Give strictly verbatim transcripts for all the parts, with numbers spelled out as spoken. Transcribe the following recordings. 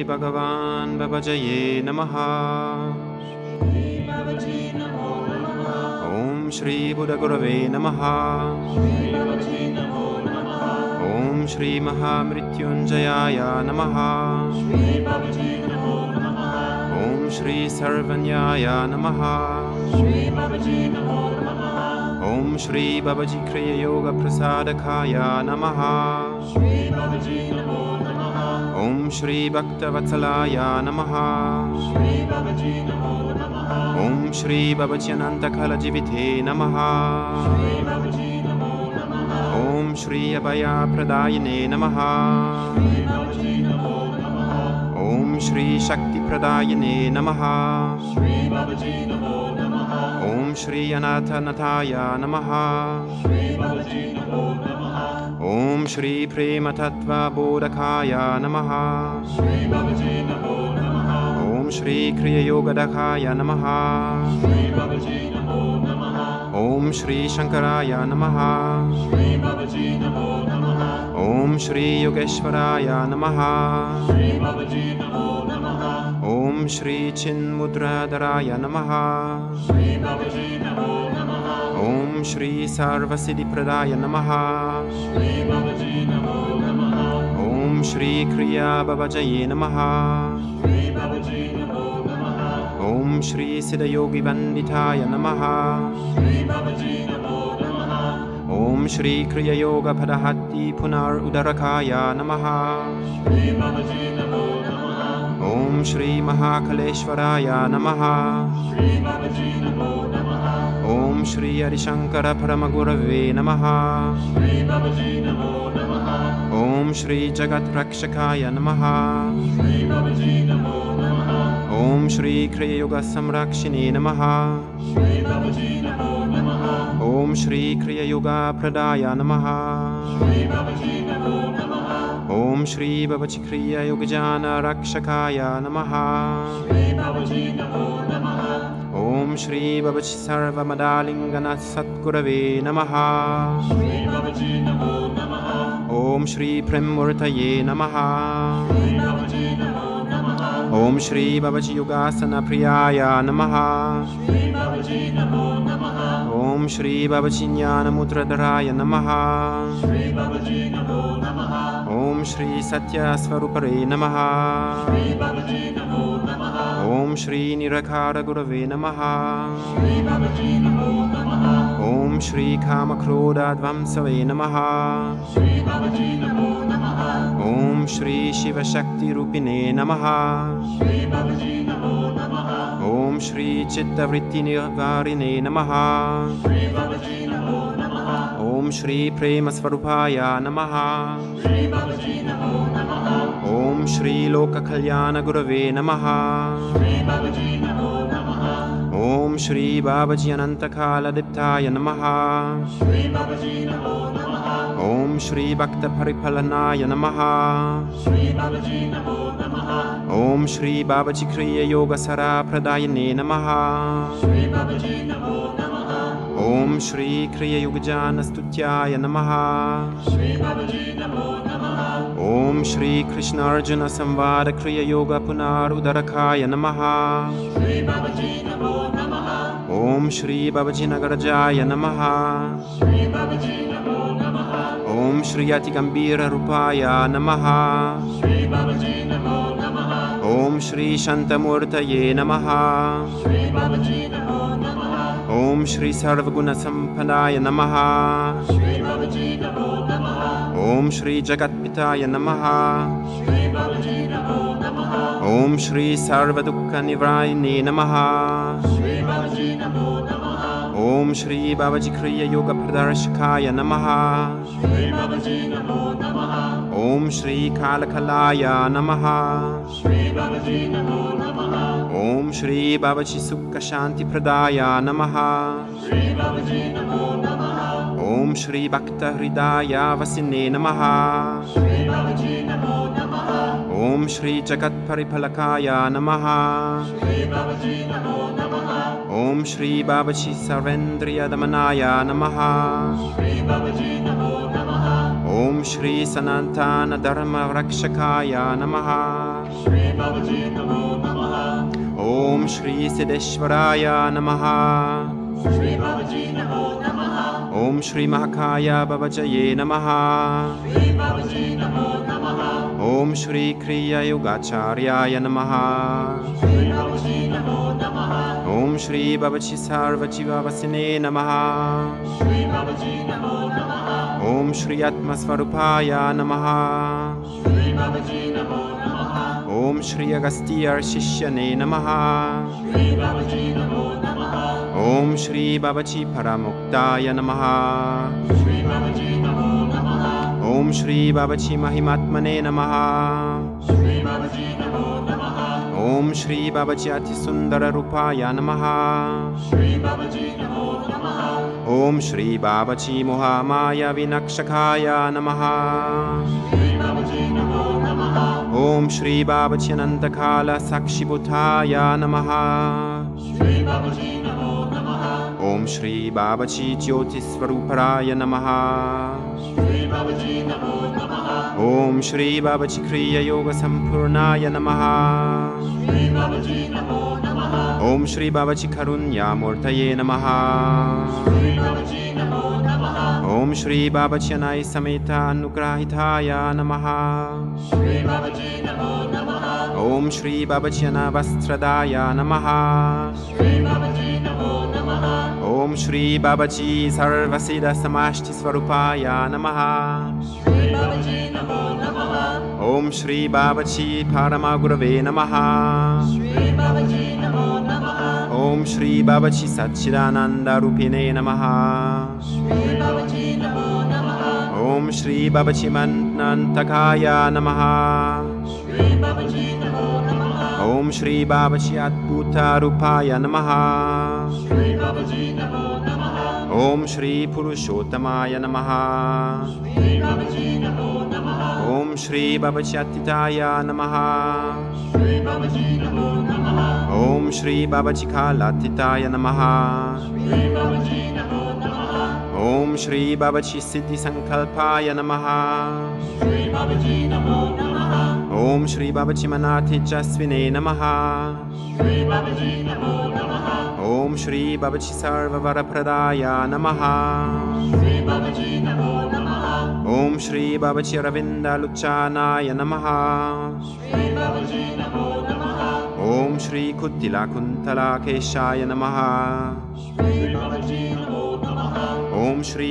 Bhagavan Babajaye Namaha. Om Shri Buddha Gurave Namaha. Om Shri Mahamrityunjayaya Namaha. Om Shri Sarvanyaya Namaha. Om Shri Babaji Kriya Yoga Prasadakaya Namaha. Om Shri Bhakta Vatsalaya Namaha. Om Shri Babaji Ananta Kala Jivite Namaha. Om Shri Abhaya Pradayane Namaha. Om Shri Shakti Pradayane Namaha. Om Shri Anatha Nathaya Namaha. Om Shri Prema Tattva Bodhakaya Namaha. Om Shri Kriya Yoga Dakaya Namaha. Om Shri Shankaraya Namaha. Om Shri Yogeshwaraya Namaha. Om Shri Chinmudradaraya Namaha. Om Shri Sarvasiddhi Pradaya Namaha. Om Shri Kriya Babajaye Namaha. Om Shri Siddhayogi Vanditaya Namaha. Om Shri Kriya Yoga Padahati Punar Udarakaya Namaha. Om Shri Mahakaleshwaraya Namaha. Om Shri Arishankara Paramagurave Namaha. Om Shri Jagat Rakshakaya Namaha. Om Shri Kriya Yoga Samrakshini Namaha. Om Shri Kriya Yoga Pradaya Namaha. Om Shri Babaji Kriya Yogajana Rakshakaya Namaha. Om Shri Babaji Sarva Madalingana Satgurave Namaha. Om Shri Premurtaye Namaha. Om Shri Babaji Yogasana Priyaya Namaha. Om Shri Babaji Jnana Mudradaraya Namaha. Om Shri Satya Swarupare Namaha. Om Shri Nirakara Gurave Namaha. Om Shri Kamakroda Dvamsave Namaha. Om Shri Shiva Shakti Rupine Namaha. Om Shri Chitta Vritti Nivarine Namaha. Om Shri Prema Swarupaya Namaha. Om Shri Loka Kalyana Gurave Namaha. Om Shri Babaji Ananta Kala Diptaya Namaha. Om Shri Bhakta Paripalanaya Namaha. Om Shri Babaji Kriya Yoga Sara Pradayane Namaha. Om Shri Kriya Yogajana Stutyaya Namaha. Om Shri Krishna Arjuna Samvada Kriya Yoga Punar Udarakaya Namaha. Om Shri Babaji Nagarajaya Namaha. Om Shri Ati Gambira Rupaya Namaha. Om Shri Shantamurtaye Namaha. Om Shri Sarvaguna Sampadaya Namaha. Om Shri Jagatpitaya Namaha. Om Shri Sarvadukha Nivrayane Namaha. Om Shri Babaji Kriya Yoga Pradarshakaya Namaha. Om Shri Kalakalaya Namaha. Om Shri Babaji Sukha Shanti Pradaya Namaha. Om Shri Bhakta Hridaya Vasine Namaha. Om Shri Jagat Paripalakaya Namaha. Om Shri Babaji Sarvendriya Damanaya Namaha. Om Shri Sanatana Dharma Rakshakaya Namaha. Shri Babaji Namo Namaha. Om Shri Siddheshwaraya Namaha. Shri Babaji Namo Namaha. Om Shri Mahakaya Babajaye Namaha. Shri Babaji Namo Namaha. Om Shri Kriya Yogacharyaya Namaha. Shri Babaji Namo Namaha. Om Shri Babaji Sarva Jiva Vasine Namaha. Shri Babaji Namo Namaha. Om Shri Atma Swarupaya Namaha. Shri Babaji Namo Namaha. Om Shri Agastya Shishyane Namaha. Shri Babaji Namo Namaha. Om Shri Babaji Paramuktaya Namaha. Shri Babaji Namo Namaha. Om Shri Babaji Mahimatmane Namaha. Shri Babaji Namo Namaha. Om Shri Babaji Atisundara Rupaya Namaha. Shri Babaji Namo Namaha. Om Shri Babaji Mohamaya Vinakshakaya Namaha. Shri Babaji Namo Namaha. Om Shri Babaji Anantakala Sakshibhutaya Namaha. Shri Babaji Namo Namaha. Om Shri Babaji Jyotisvaruparaya Namaha. Shri Babaji Namo Namaha. Om Shri Babaji Kriya Yoga Sampurnaya Namaha. Shri Babaji Namo Namaha. Om Shri Babaji Karunya Murtaye Namaha. Shri Babaji Namo Namaha. Om Shri Babaji Anai Sameta Anugrahitaya Namaha. Shri Babaji Namo Namaha. Om Shri Babaji Anavastradaya Namaha. Shri Babaji Namo Namaha. Om Shri Babaji Sarvasiddha Samashti Swarupaya Namaha. Shri Babaji Namo Namaha. Om Shri Babaji Paramagurave Namaha. Shri Babaji Namo Namaha. Om Shri Babaji Satchidananda Rupine Namaha. Shri Babaji Namo Namaha. Om Shri Babaji Manantakaya Namaha. Shri Babaji Namo Namaha. Om Shri Babaji Adbhuta Rupaya Namaha. Shri Babaji Namo Namaha. Om Shri Purushottamaya Namaha. Shri Babaji Namo Namaha. Om Shri Babaji Attitaya Namaha. Shri Babaji Namo Namaha. Om Shri Babaji Kalatitaya Namaha. Shri Babaji Namo Namaha. Om Shri Babaji Siddhi Sankalpaya Namaha. Shri Babaji Namo Namaha. Om Shri Babaji Manati Jasvine Namaha. Shri Babaji Namo Namaha. Om Shri Babaji Sarvavarapradaya Namaha. Shri Babaji Namo Namaha. Om Shri Babaji Ravinda Luchanaya Namaha. Shri Babaji Namo Namaha. Om Shri Kuttila Kuntala Keshaya Namaha. Shri Babaji Namo Namaha. Om Shri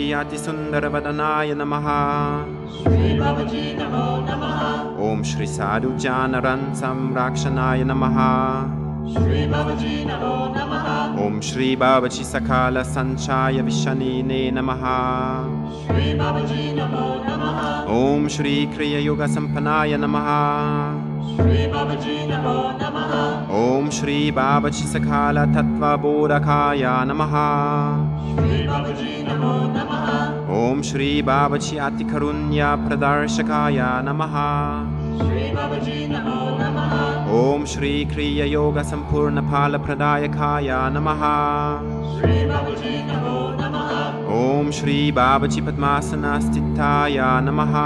Atisundara Namaha. Shri Babaji Namo Namaha. Om Shri Sadhu Janaransam Rakshanaya Namaha. Shri Babaji Namo Namaha. Om Shri Babaji Sakala Sanchaya Vishanine Namaha. Shri Babaji Namo Namaha. Om Shri Kriya Yoga Sampanaya Namaha. Shri Babaji Namo Namaha. Om Shri Babaji Sakala Tattva Bodhakaya Namaha. Shri Babaji Namo Namaha. Om Shri Babaji Atikarunya Pradarshakaya Namaha. Shri Babaji Namo Namaha. Om Shri Kriya Yoga Sampurna Pala Pradayakaya Namaha. Shri Babaji Namo Namaha. Om Shri Babaji Padmasana Stithaya Namaha.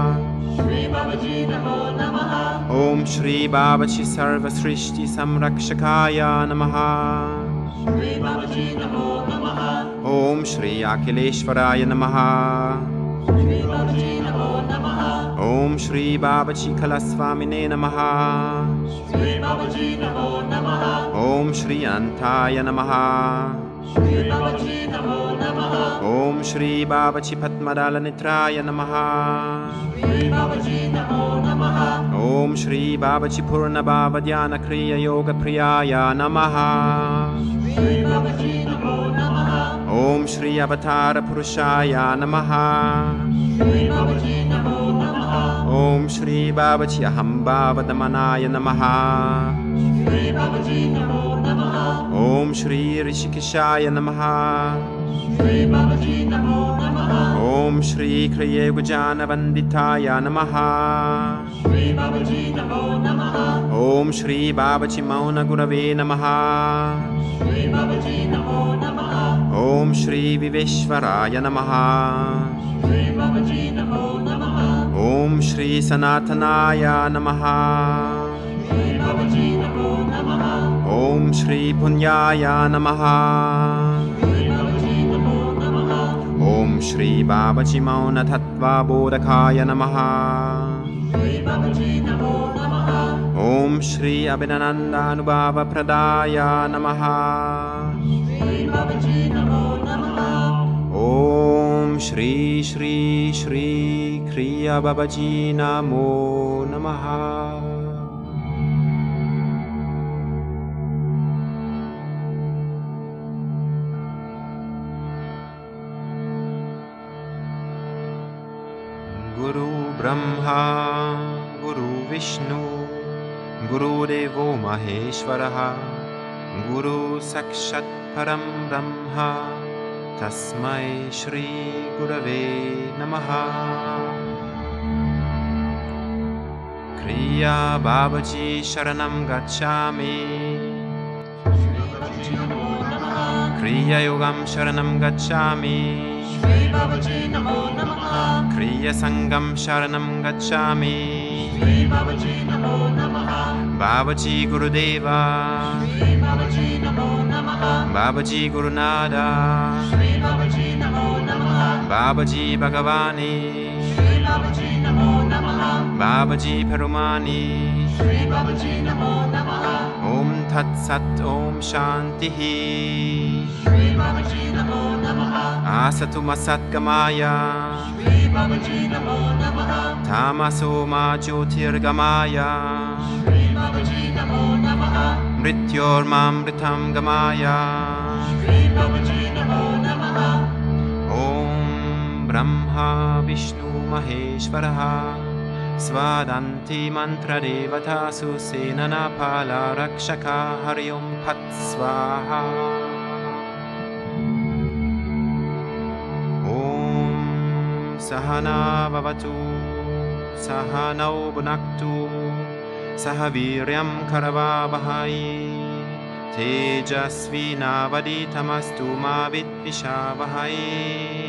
Shri Babaji Namo Namaha. Om Shri Babaji Sarva Srishti Samrakshakaya Namaha. Shri Babaji Namo Namaha. Om Shri Akhileshwaraya Namaha. Shri Babaji Namo Namaha. Om Shri Babaji Kalaswamine Namaha. Shri Babaji Namo Namaha. Om Shri Antaya Namaha. Shri Babaji Namo Namaha. Om Shri Babaji Padmadala Nitraya Namaha. Shri Babaji Namo Namaha. Om Shri Babaji Purna Bhava Dhyana Kriya Yoga Priyaya Namaha. Shri Babaji Namo Namaha. Om Shri Avatara Purushaya Namaha. Shri Babaji Namo Namaha. Om Shri Babaji Aham Bhavadamanaya Namaha. Shri Babaji Namo Namaha. Om Shri Rishikeshaya Namaha. Shri Babaji Namo Namaha. Om Shri Kriya Gujana Vanditaya Namaha. Shri Babaji Namo Namaha. Om Shri Babaji Mauna Gurave Namaha. Shri Babaji Namo Namaha. Om Shri Viveshwaraya Namaha. Shri Babaji Namo Namaha. Om Shri Sanatanaya Namaha. Shri Babaji Namo Namaha. Om Shri Punyaya Namaha. Shri Babaji Namo Namaha. Om Shri Babaji Mauna Tattva Bodhakaya Namaha. Shri Babaji Namo Namaha. Om Shri Abhinananda Anubhava Pradaya Namaha. Shri Babaji Namo Namaha. Om Shri Shri Shri Kriya Babaji Namo Namaha. Guru Brahma, Guru Vishnu, Guru Devo Maheshwaraha, Guru Sakshat Param Brahma, Tasmai Shri Gurave Namaha. Kriya Babaji Sharanam Gacchami. Kriya Yogam Sharanam Gacchami. Shri Babaji Namo Namaha. Kriya Sangam Sharanam Gacchami. Shri Babaji Namo Namaha. Babaji Gurudeva. Shri Babaji Namo Namaha. Babaji Gurunada. Shri Babaji Namo Namaha. Babaji Bhagavani. Shri Babaji Namo Namaha. Babaji Perumani. Shri Babaji Namo Namaha. Om Tat Sat Om Shantihi. Shri Babaji Namo Namaha. Asatu Masat Gamaya. Shri Babaji Namo Namaha. Tamaso Ma Jyotir Gamaya. Shri Babaji Namo Namaha. Mrityor Mamritam Gamaya. Shri Babaji Namo Namaha. Om Brahma Vishnu Maheshwaraha. Svadanti Mantra Devatasu Senana Pala Rakshaka Hari Om Pat Svaha. Om Sahana Bhavatu Sahanau Bhunaktu Sahaviryam Karavavahai Tejasvi Navaditamastu Ma Vidvishavahai.